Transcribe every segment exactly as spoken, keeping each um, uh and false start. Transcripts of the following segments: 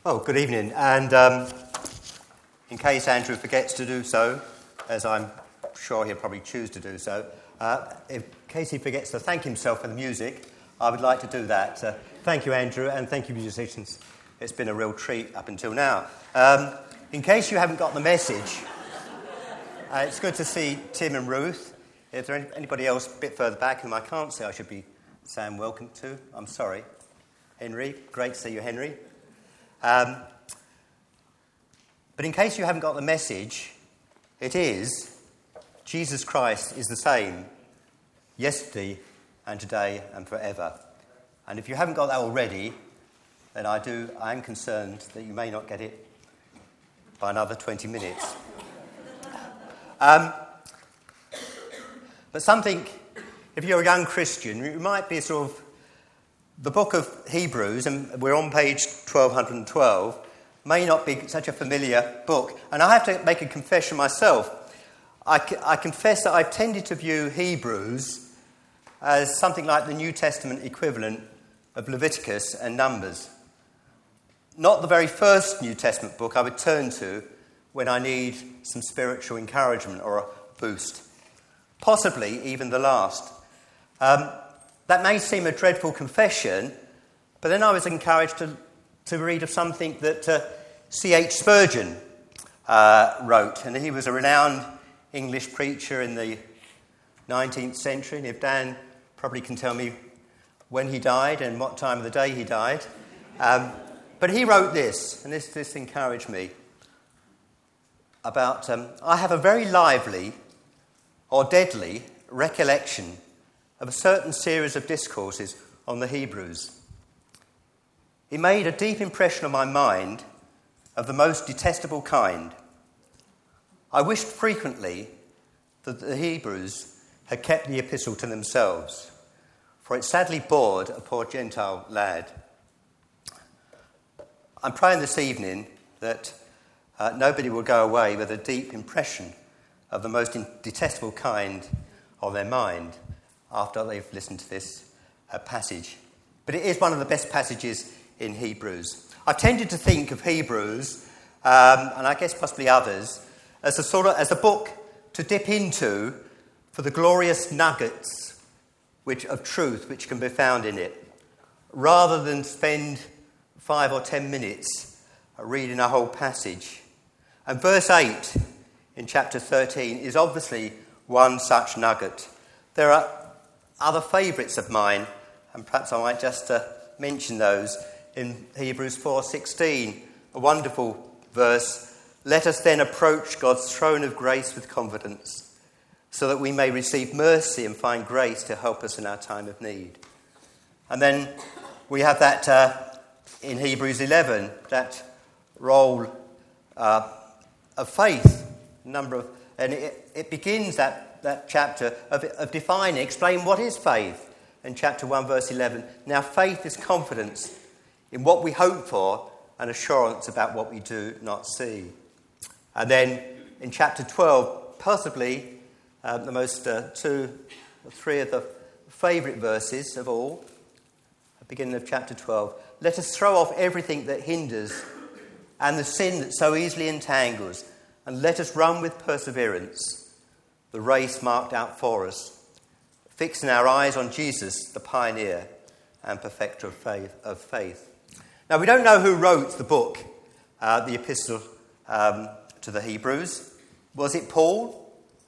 Oh, good evening. And um, in case Andrew forgets to do so, as I'm sure he'll probably choose to do so, uh, in case he forgets to thank himself for the music, I would like to do that. Uh, thank you, Andrew, and thank you, musicians. It's been a real treat up until now. Um, in case you haven't got the message, uh, it's good to see Tim and Ruth. If there's anybody else a bit further back whom I can't see, I should be saying welcome to. I'm sorry. Henry, great to see you, Henry. Um, but in case you haven't got the message, it is Jesus Christ is the same yesterday and today and forever. And if you haven't got that already, then I do. I am concerned that you may not get it by another twenty minutes. Um, but something, if you're a young Christian, it might be sort of the book of Hebrews, and we're on page twelve twelve, may not be such a familiar book. And I have to make a confession myself. I, I confess that I've tended to view Hebrews as something like the New Testament equivalent of Leviticus and Numbers. Not the very first New Testament book I would turn to when I need some spiritual encouragement or a boost. Possibly even the last. Um, That may seem a dreadful confession, but then I was encouraged to, to read of something that uh, C H Spurgeon uh, wrote. And he was a renowned English preacher in the nineteenth century. And if Dan probably can tell me when he died and what time of the day he died. Um, but he wrote this, and this, this encouraged me, about, um, I have a very lively or deadly recollection of a certain series of discourses on the Hebrews. It made a deep impression on my mind of the most detestable kind. I wished frequently that the Hebrews had kept the epistle to themselves, for it sadly bored a poor Gentile lad. I'm praying this evening that uh, nobody will go away with a deep impression of the most detestable kind on their mind after they've listened to this uh, passage. But it is one of the best passages in Hebrews. I've tended to think of Hebrews, um, and I guess possibly others, as a sort of as a book to dip into for the glorious nuggets which of truth which can be found in it, rather than spend five or ten minutes reading a whole passage. And verse eight in chapter thirteen is obviously one such nugget. There are other favourites of mine, and perhaps I might just uh, mention those. In Hebrews four sixteen, a wonderful verse, let us then approach God's throne of grace with confidence, so that we may receive mercy and find grace to help us in our time of need. And then we have that uh, in Hebrews eleven, that role uh, of faith, number of, and it, it begins that that chapter of, of defining, explain what is faith. In chapter one, verse eleven, now faith is confidence in what we hope for and assurance about what we do not see. And then in chapter twelve, possibly uh, the most uh, two or three of the favourite verses of all, at the beginning of chapter twelve, let us throw off everything that hinders and the sin that so easily entangles, and let us run with perseverance the race marked out for us, fixing our eyes on Jesus, the pioneer and perfecter of faith. Of faith. Now, we don't know who wrote the book, uh, the epistle um, to the Hebrews. Was it Paul?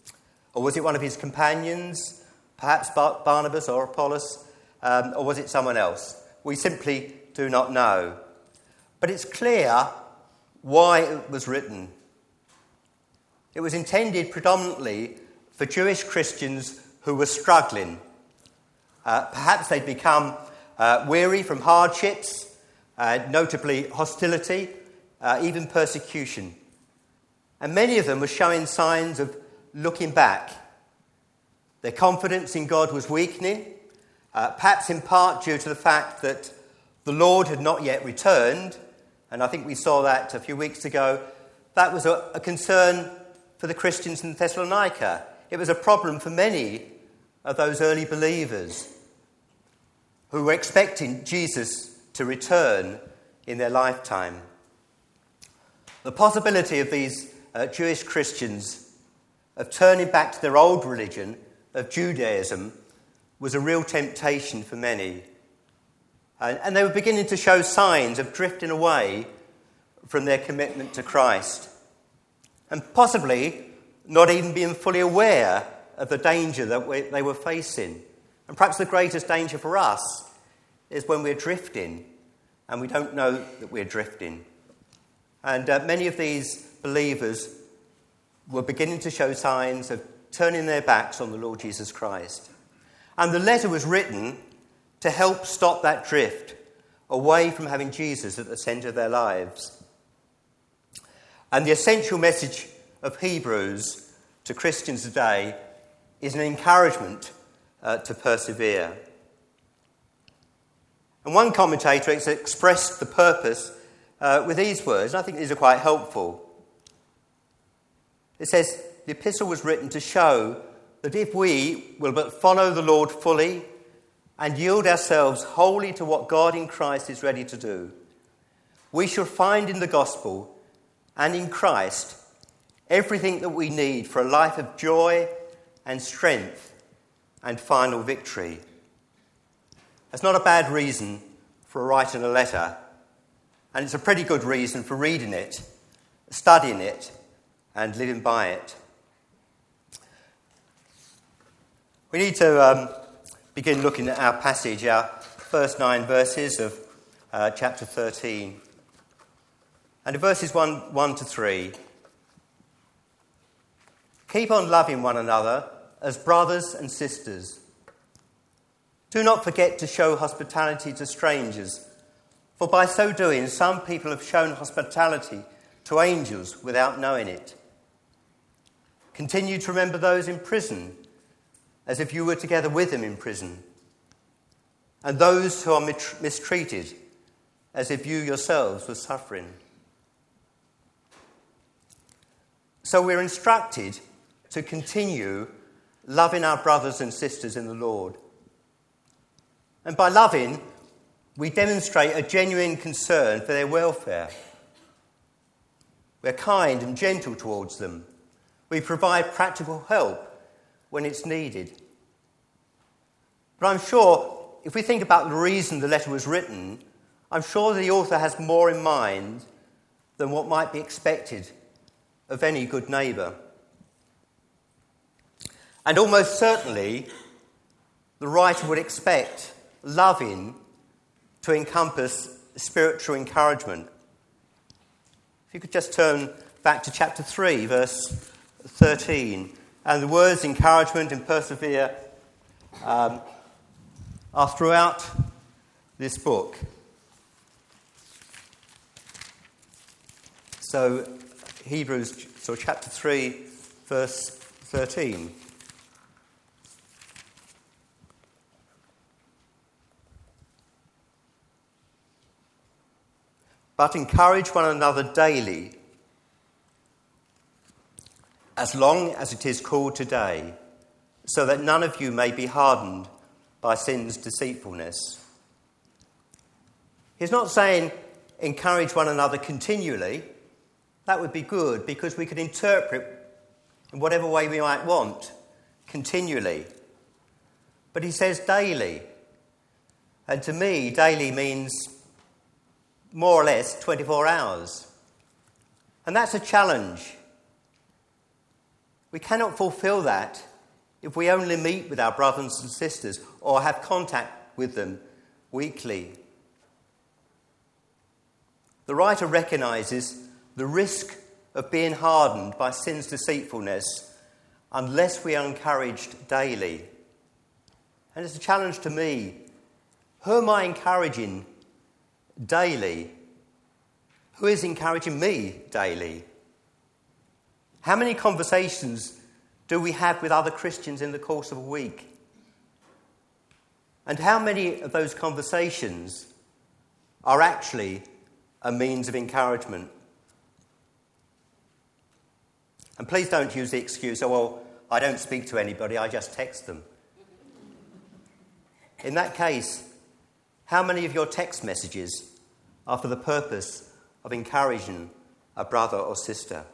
Or was it one of his companions, perhaps Bar- Barnabas or Apollos? Um, or was it someone else? We simply do not know. But it's clear why it was written. It was intended predominantly for Jewish Christians who were struggling. Uh, perhaps they'd become uh, weary from hardships, uh, notably hostility, uh, even persecution. And many of them were showing signs of looking back. Their confidence in God was weakening, uh, perhaps in part due to the fact that the Lord had not yet returned. And I think we saw that a few weeks ago. That was a, a concern for the Christians in Thessalonica. It was a problem for many of those early believers who were expecting Jesus to return in their lifetime. The possibility of these uh, Jewish Christians of turning back to their old religion of Judaism was a real temptation for many. And, and they were beginning to show signs of drifting away from their commitment to Christ, and possibly not even being fully aware of the danger that we, they were facing. And perhaps the greatest danger for us is when we're drifting and we don't know that we're drifting. And uh, many of these believers were beginning to show signs of turning their backs on the Lord Jesus Christ. And the letter was written to help stop that drift away from having Jesus at the centre of their lives. And the essential message of Hebrews to Christians today is an encouragement uh, to persevere. And one commentator has expressed the purpose uh, with these words, and I think these are quite helpful. It says, the epistle was written to show that if we will but follow the Lord fully and yield ourselves wholly to what God in Christ is ready to do, we shall find in the gospel and in Christ everything that we need for a life of joy and strength and final victory. That's not a bad reason for writing a letter, and it's a pretty good reason for reading it, studying it, and living by it. We need to um, begin looking at our passage, our first nine verses of uh, chapter thirteen. And in verses one, one to three, keep on loving one another as brothers and sisters. Do not forget to show hospitality to strangers, for by so doing some people have shown hospitality to angels without knowing it. Continue to remember those in prison, as if you were together with them in prison, and those who are mistreated, as if you yourselves were suffering. So we're instructed to continue loving our brothers and sisters in the Lord. And by loving, we demonstrate a genuine concern for their welfare. We're kind and gentle towards them. We provide practical help when it's needed. But I'm sure, if we think about the reason the letter was written, I'm sure the author has more in mind than what might be expected of any good neighbour. And almost certainly, the writer would expect loving to encompass spiritual encouragement. If you could just turn back to chapter three, verse thirteen. And the words encouragement and persevere um, are throughout this book. So, Hebrews, so chapter three, verse thirteen. But encourage one another daily, as long as it is called today, so that none of you may be hardened by sin's deceitfulness. He's not saying encourage one another continually. That would be good, because we could interpret in whatever way we might want, continually. But he says daily. And to me, daily means more or less twenty-four hours. And that's a challenge. We cannot fulfill that if we only meet with our brothers and sisters or have contact with them weekly. The writer recognises the risk of being hardened by sin's deceitfulness unless we are encouraged daily. And it's a challenge to me. Who am I encouraging daily? Who is encouraging me daily? How many conversations do we have with other Christians in the course of a week? And how many of those conversations are actually a means of encouragement? And please don't use the excuse, oh, well, I don't speak to anybody, I just text them. In that case, how many of your text messages are for the purpose of encouraging a brother or sister.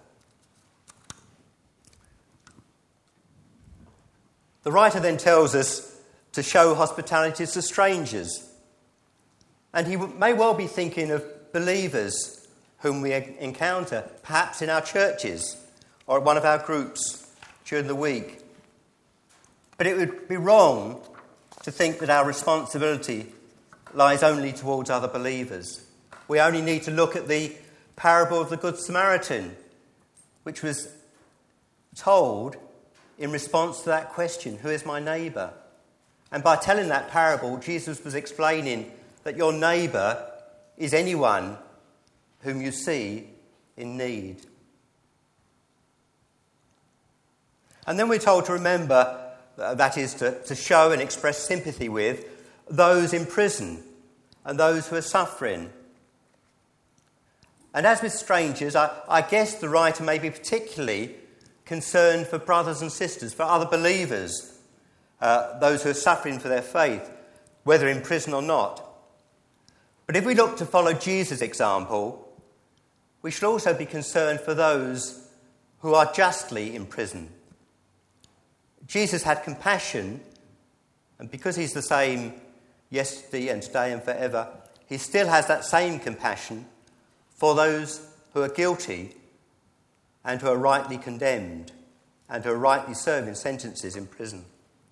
The writer then tells us to show hospitality to strangers. And he may well be thinking of believers whom we encounter, perhaps in our churches or at one of our groups during the week. But it would be wrong to think that our responsibility lies only towards other believers. We only need to look at the parable of the Good Samaritan, which was told in response to that question, who is my neighbour? And by telling that parable, Jesus was explaining that your neighbour is anyone whom you see in need. And then we're told to remember, uh, that is, to, to show and express sympathy with those in prison and those who are suffering. And as with strangers, I, I guess the writer may be particularly concerned for brothers and sisters, for other believers, uh, those who are suffering for their faith, whether in prison or not. But if we look to follow Jesus' example, we should also be concerned for those who are justly in prison. Jesus had compassion, and because he's the same yesterday and today and forever, he still has that same compassion for those who are guilty and who are rightly condemned and who are rightly serving sentences in prison.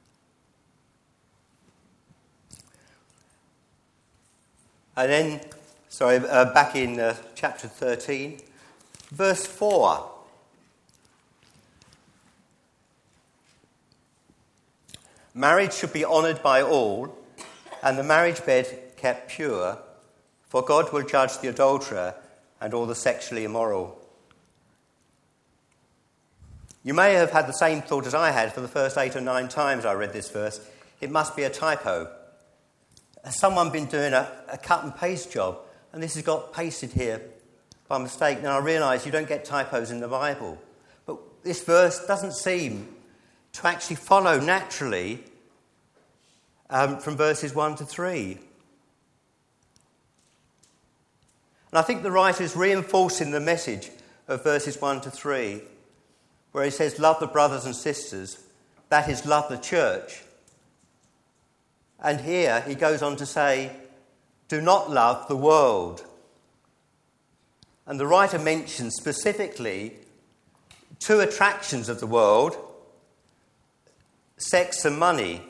And then, sorry, uh, back in uh, chapter thirteen, verse four. Marriage should be honoured by all, and the marriage bed kept pure, for God will judge the adulterer and all the sexually immoral. You may have had the same thought as I had for the first eight or nine times I read this verse. It must be a typo. Has someone been doing a, a cut and paste job, and this has got pasted here by mistake? Now I realise you don't get typos in the Bible, but this verse doesn't seem to actually follow naturally um, from verses one to three. And I think the writer is reinforcing the message of verses one to three, where he says, love the brothers and sisters, that is, love the church. And here he goes on to say, do not love the world. And the writer mentions specifically two attractions of the world, sex and money.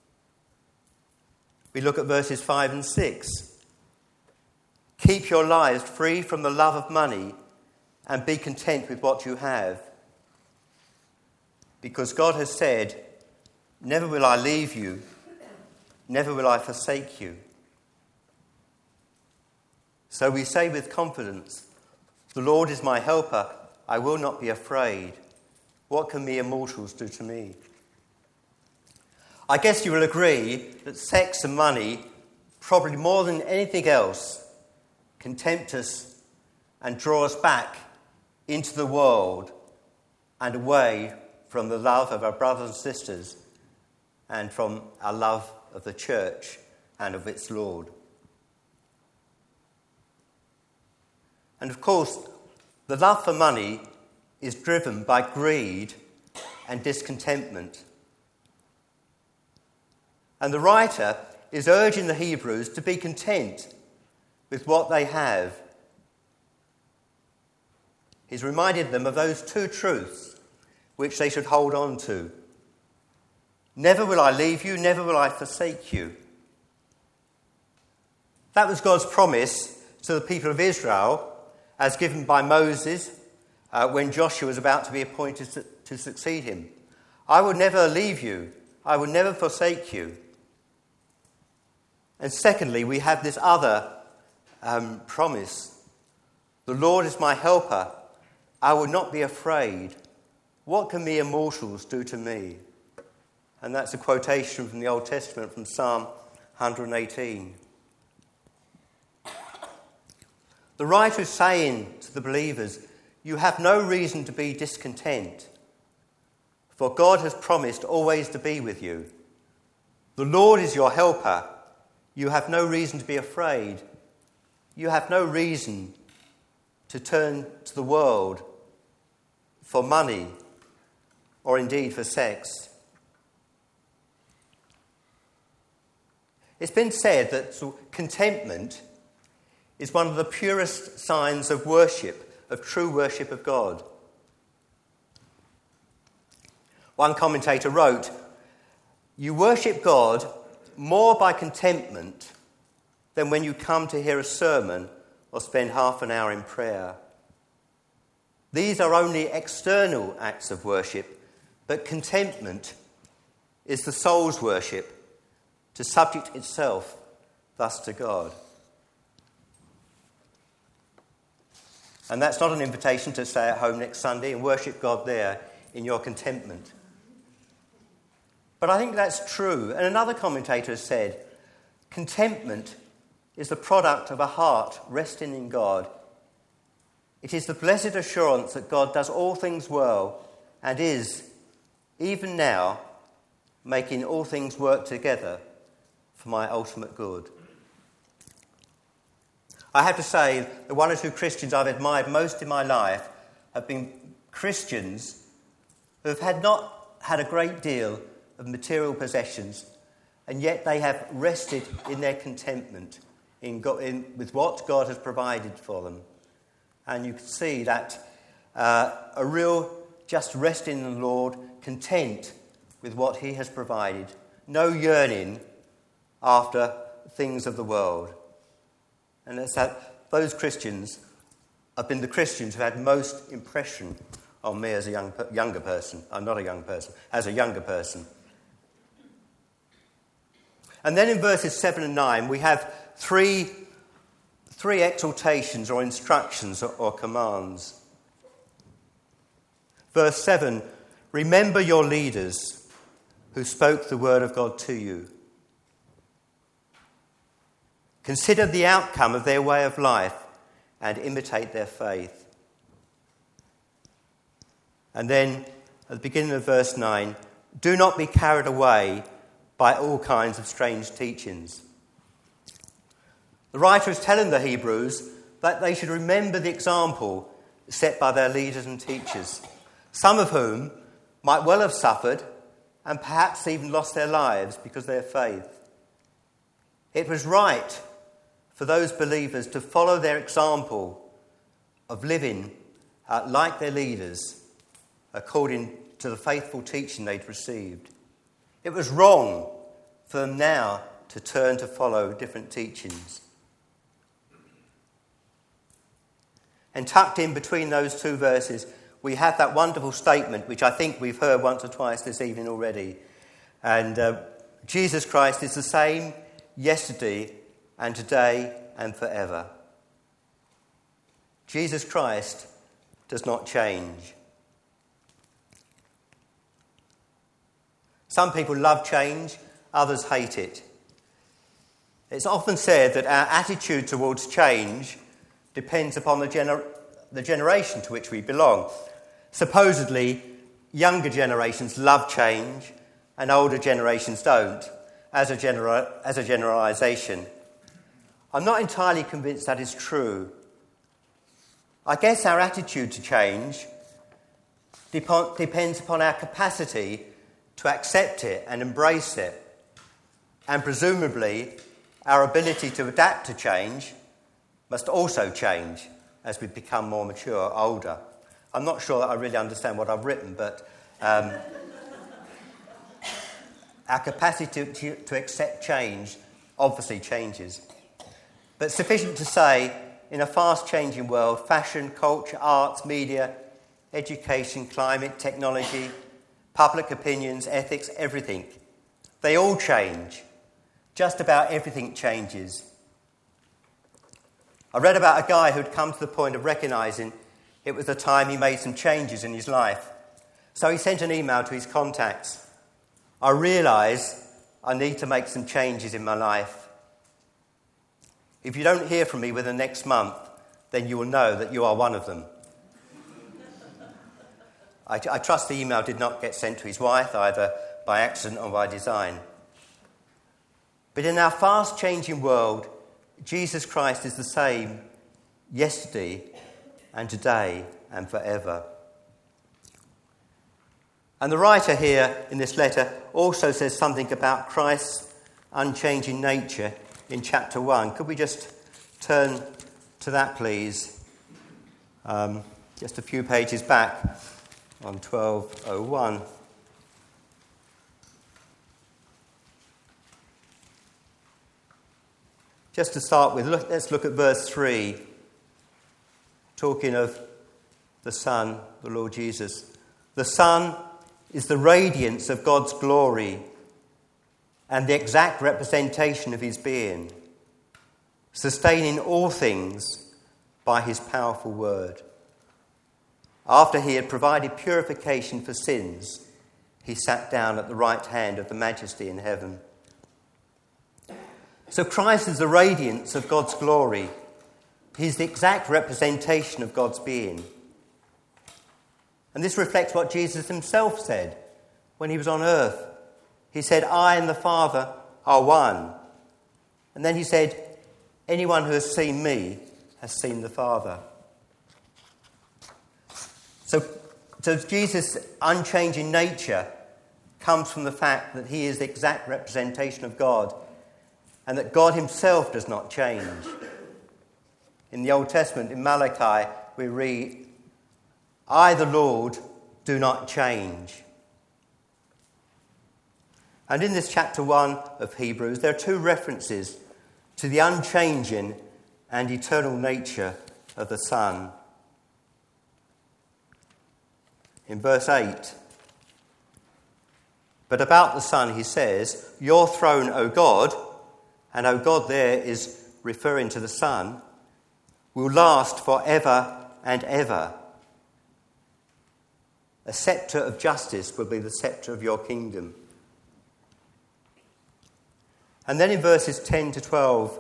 We look at verses five and six. Keep your lives free from the love of money and be content with what you have. Because God has said, never will I leave you, never will I forsake you. So we say with confidence, the Lord is my helper, I will not be afraid. What can mere mortals do to me? I guess you will agree that sex and money, probably more than anything else, can tempt us and draw us back into the world and away from the love of our brothers and sisters and from our love of the church and of its Lord. And of course, the love for money is driven by greed and discontentment. And the writer is urging the Hebrews to be content with what they have. He's reminded them of those two truths which they should hold on to. Never will I leave you, never will I forsake you. That was God's promise to the people of Israel as given by Moses uh, when Joshua was about to be appointed to, to succeed him. I will never leave you, I will never forsake you. And secondly, we have this other um, promise. The Lord is my helper, I will not be afraid. What can mere mortals do to me? And that's a quotation from the Old Testament, from Psalm one hundred eighteen. The writer is saying to the believers, you have no reason to be discontent, for God has promised always to be with you. The Lord is your helper. You have no reason to be afraid. You have no reason to turn to the world for money or indeed for sex. It's been said that contentment is one of the purest signs of worship, of true worship of God. One commentator wrote, "You worship God more by contentment than when you come to hear a sermon or spend half an hour in prayer. These are only external acts of worship, but contentment is the soul's worship, to subject itself thus to God." And that's not an invitation to stay at home next Sunday and worship God there in your contentment. But I think that's true. And another commentator has said, contentment is the product of a heart resting in God. It is the blessed assurance that God does all things well and is, even now, making all things work together for my ultimate good. I have to say, the one or two Christians I've admired most in my life have been Christians who have had not had a great deal of material possessions, and yet they have rested in their contentment in, God, in with what God has provided for them. And you can see that uh, a real just resting in the Lord, content with what he has provided, no yearning after things of the world. And that's that those Christians have been the Christians who had most impression on me as a young, younger person. I'm not a young person, as a younger person. And then in verses seven and nine, we have three, three exhortations or instructions or, or commands. Verse seven, remember your leaders who spoke the word of God to you. Consider the outcome of their way of life and imitate their faith. And then at the beginning of verse nine, do not be carried away by all kinds of strange teachings. The writer is telling the Hebrews that they should remember the example set by their leaders and teachers, some of whom might well have suffered and perhaps even lost their lives because of their faith. It was right for those believers to follow their example of living uh, like their leaders according to the faithful teaching they'd received. It was wrong for them now to turn to follow different teachings. And tucked in between those two verses, we have that wonderful statement, which I think we've heard once or twice this evening already. And uh, Jesus Christ is the same yesterday and today and forever. Jesus Christ does not change. Some people love change, others hate it. It's often said that our attitude towards change depends upon the, gener- the generation to which we belong. Supposedly, younger generations love change and older generations don't, as a, genera- as a generalisation. I'm not entirely convinced that is true. I guess our attitude to change dep- depends upon our capacity to accept it and embrace it, and presumably our ability to adapt to change must also change as we become more mature, older. I'm not sure that I really understand what I've written, but um, our capacity to, to, to accept change obviously changes. But sufficient to say, in a fast-changing world, fashion, culture, arts, media, education, climate, technology, public opinions, ethics, everything, they all change. Just about everything changes. I read about a guy who'd come to the point of recognising it was the time he made some changes in his life. So he sent an email to his contacts. I realise I need to make some changes in my life. If you don't hear from me within the next month, then you will know that you are one of them. I, I trust the email did not get sent to his wife, either by accident or by design. But in our fast-changing world, Jesus Christ is the same yesterday and today and forever. And the writer here in this letter also says something about Christ's unchanging nature in chapter one. Could we just turn to that, please? Um, just a few pages back on twelve oh one. Just to start with, look, let's look at verse three, talking of the Son, the Lord Jesus. The Son is the radiance of God's glory and the exact representation of his being, sustaining all things by his powerful word. After he had provided purification for sins, he sat down at the right hand of the Majesty in heaven. So Christ is the radiance of God's glory. He's the exact representation of God's being. And this reflects what Jesus himself said when he was on earth. He said, I and the Father are one. And then he said, anyone who has seen me has seen the Father. So, so Jesus' unchanging nature comes from the fact that he is the exact representation of God and that God himself does not change. In the Old Testament, in Malachi, we read, I, the Lord, do not change. And in this chapter one of Hebrews, there are two references to the unchanging and eternal nature of the Son. In verse eight, but about the Son he says, your throne, O God, and O God there is referring to the Son, will last forever and ever. A sceptre of justice will be the sceptre of your kingdom. And then in verses ten to twelve,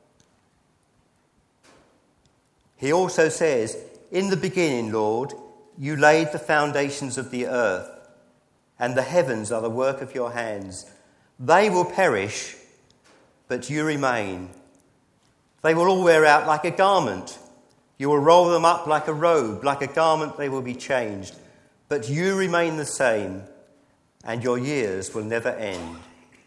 he also says, in the beginning, Lord, you laid the foundations of the earth, and the heavens are the work of your hands. They will perish, but you remain. They will all wear out like a garment. You will roll them up like a robe. Like a garment they will be changed. But you remain the same, and your years will never end.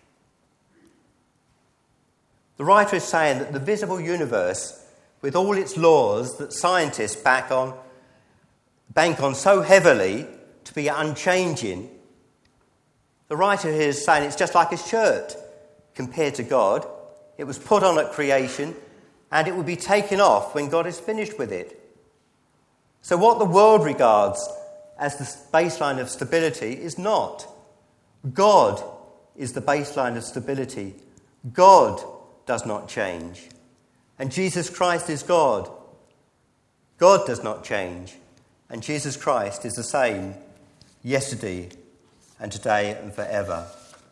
The writer is saying that the visible universe, with all its laws that scientists back on, bank on so heavily to be unchanging, the writer here is saying it's just like a shirt compared to God. It was put on at creation, and it will be taken off when God is finished with it. So what the world regards as the baseline of stability is not. God is the baseline of stability. God does not change. And Jesus Christ is God. God does not change. And Jesus Christ is the same yesterday and today and forever.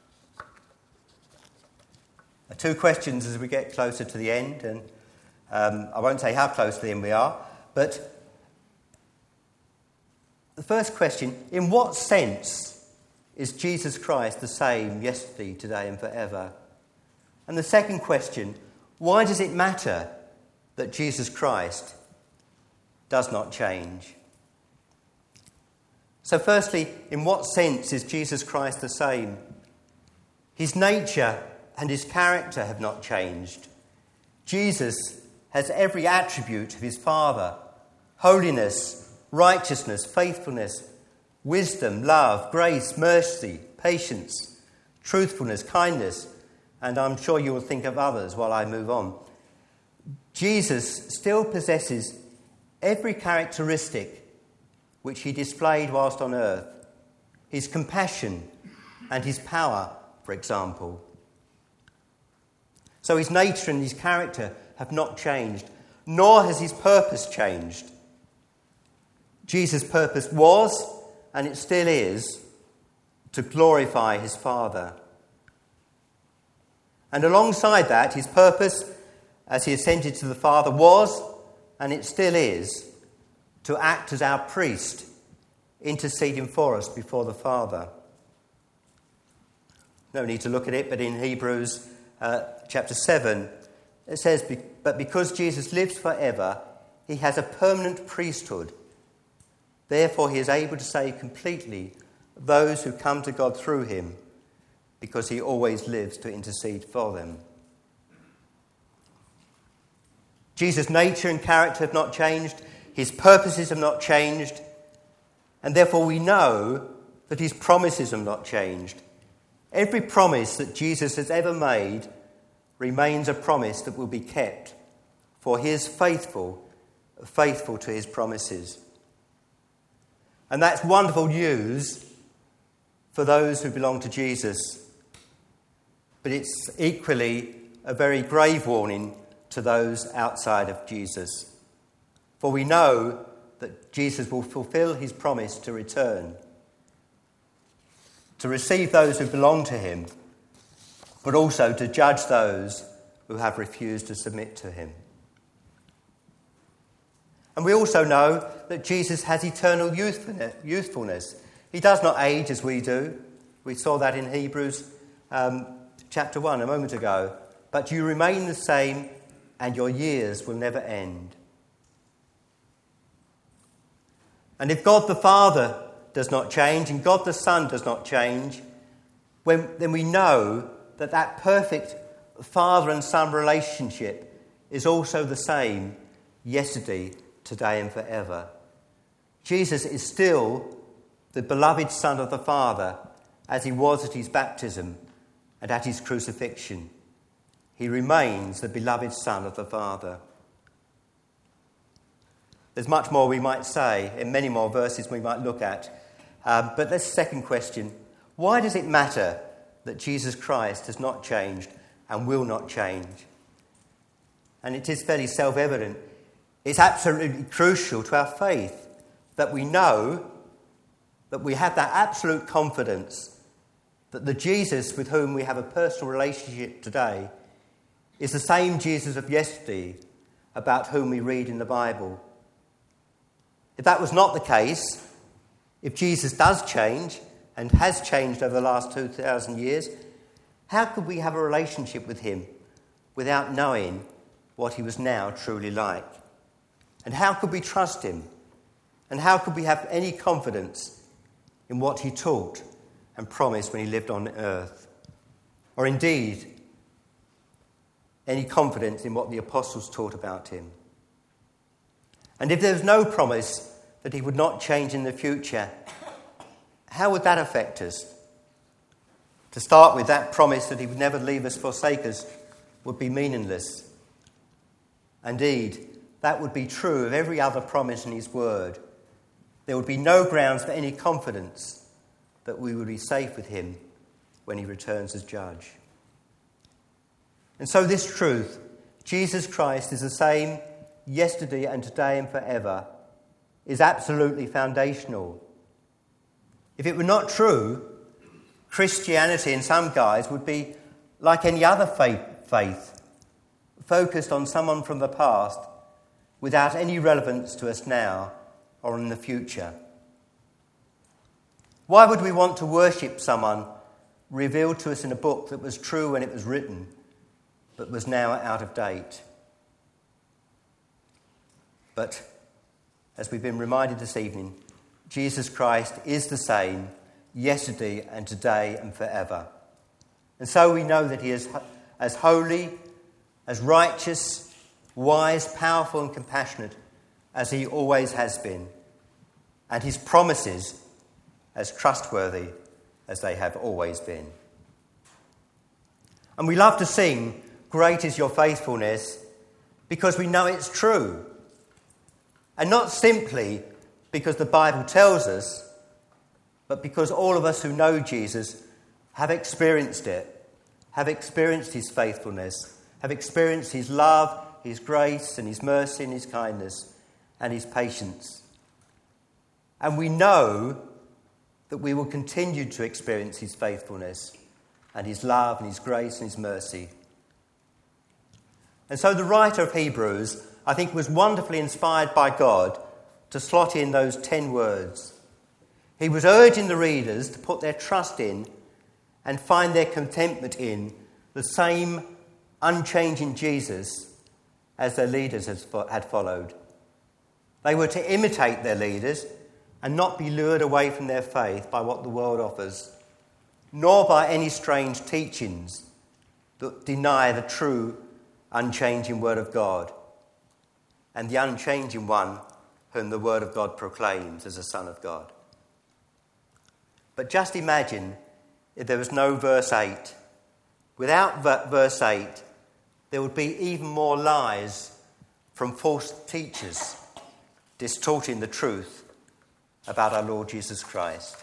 Two questions as we get closer to the end, and um, I won't say how close to the end we are, but the first question, in what sense is Jesus Christ the same yesterday, today and forever? And the second question, why does it matter that Jesus Christ does not change? So firstly, in what sense is Jesus Christ the same? His nature and his character have not changed. Jesus has every attribute of his Father: holiness, righteousness, faithfulness, wisdom, love, grace, mercy, patience, truthfulness, kindness, and I'm sure you will think of others while I move on. Jesus still possesses every characteristic which he displayed whilst on earth. His compassion and his power, for example. So his nature and his character have not changed, nor has his purpose changed. Jesus' purpose was, and it still is, to glorify his Father. And alongside that, his purpose, as he ascended to the Father, was, and it still is, to act as our priest, interceding for us before the Father. No need to look at it, but in Hebrews uh, chapter seven, it says, but because Jesus lives forever, he has a permanent priesthood. Therefore, he is able to save completely those who come to God through him, because he always lives to intercede for them. Jesus' nature and character have not changed. His purposes have not changed. And therefore we know that his promises have not changed. Every promise that Jesus has ever made remains a promise that will be kept, for he is faithful, faithful to his promises. And that's wonderful news for those who belong to Jesus. But it's equally a very grave warning to those outside of Jesus. For we know that Jesus will fulfill his promise to return, to receive those who belong to him, but also to judge those who have refused to submit to him. And we also know that Jesus has eternal youthfulness. He does not age as we do. We saw that in Hebrews um, chapter one a moment ago. But you remain the same, and your years will never end. And if God the Father does not change, and God the Son does not change, when, then we know that that perfect father and son relationship is also the same yesterday, today and forever. Jesus is still the beloved Son of the Father, as he was at his baptism and at his crucifixion. He remains the beloved Son of the Father. There's much more we might say, and many more verses we might look at. Uh, but this second question, why does it matter that Jesus Christ has not changed and will not change? And it is fairly self-evident. It's absolutely crucial to our faith that we know, that we have that absolute confidence that the Jesus with whom we have a personal relationship today is the same Jesus of yesterday about whom we read in the Bible. If that was not the case, if Jesus does change and has changed over the last two thousand years, how could we have a relationship with him without knowing what he was now truly like? And how could we trust him? And how could we have any confidence in what he taught and promised when he lived on earth? Or indeed, any confidence in what the apostles taught about him? And if there was no promise that he would not change in the future, how would that affect us? To start with, that promise that he would never leave us, forsake us, would be meaningless. Indeed, that would be true of every other promise in his word. There would be no grounds for any confidence that we would be safe with him when he returns as judge. And so this truth, Jesus Christ is the same yesterday and today and forever, is absolutely foundational. If it were not true, Christianity in some guise would be like any other faith, faith, focused on someone from the past without any relevance to us now or in the future. Why would we want to worship someone revealed to us in a book that was true when it was written, but was now out of date? But, as we've been reminded this evening, Jesus Christ is the same yesterday and today and forever. And so we know that he is as holy, as righteous, wise, powerful and compassionate as he always has been, and his promises as trustworthy as they have always been. And we love to sing, "Great is your faithfulness," because we know it's true. And not simply because the Bible tells us, but because all of us who know Jesus have experienced it, have experienced his faithfulness, have experienced his love, his grace and his mercy and his kindness and his patience. And we know that we will continue to experience his faithfulness and his love and his grace and his mercy. And so the writer of Hebrews, I think, was wonderfully inspired by God to slot in those ten words. He was urging the readers to put their trust in and find their contentment in the same unchanging Jesus as their leaders had followed. They were to imitate their leaders and not be lured away from their faith by what the world offers, nor by any strange teachings that deny the true, unchanging Word of God and the unchanging one whom the Word of God proclaims as a Son of God. But just imagine if there was no verse eight. Without verse eight, there would be even more lies from false teachers distorting the truth about our Lord Jesus Christ.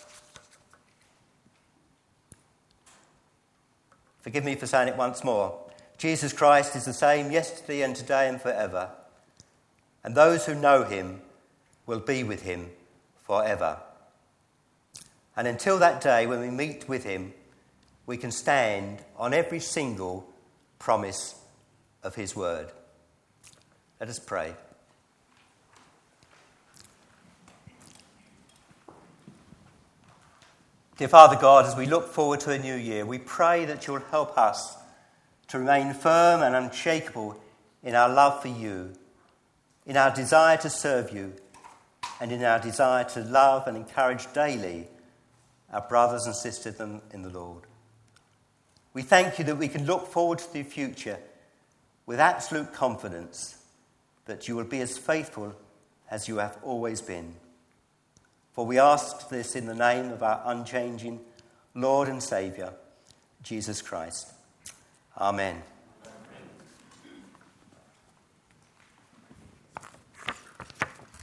Forgive me for saying it once more. Jesus Christ is the same yesterday and today and forever. And those who know him will be with him forever. And until that day when we meet with him, we can stand on every single promise of his word. Let us pray. Dear Father God, as we look forward to a new year, we pray that you'll help us to remain firm and unshakable in our love for you, in our desire to serve you, and in our desire to love and encourage daily our brothers and sisters in the Lord. We thank you that we can look forward to the future with absolute confidence that you will be as faithful as you have always been. For we ask this in the name of our unchanging Lord and Saviour, Jesus Christ. Amen.